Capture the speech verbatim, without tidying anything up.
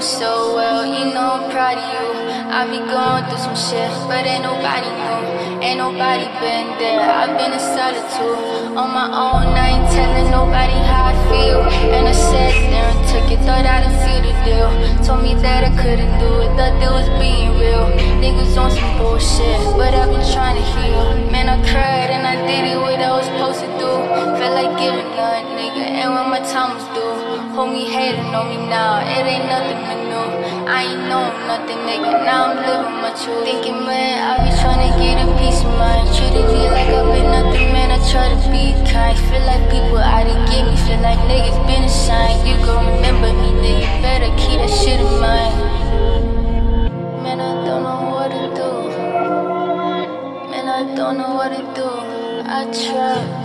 so well, you know I'm proud of you. I be going through some shit, but ain't nobody knew. Ain't nobody been there, I've been in solitude. On my own, I ain't telling nobody how I feel. And I sat there and took it, thought I'd feel the deal. Told me that I couldn't do it, thought they was being real. Niggas on some bullshit, but I've been trying to heal. Man, I cried and I did it what I was supposed to do. Felt like giving up, nigga, and when my time was due. Homie hating on me now, it ain't nothing but new. I ain't know nothing, nigga, now I'm living my truth. Thinking, man, I be trying to get a piece of mind. Treated me like I've been nothing, man, I try to be kind. Feel like people out to get me, feel like niggas been assigned. You gon' remember me, nigga, better keep that shit in mind. Man, I don't know what to do. Man, I don't know what to do. I try.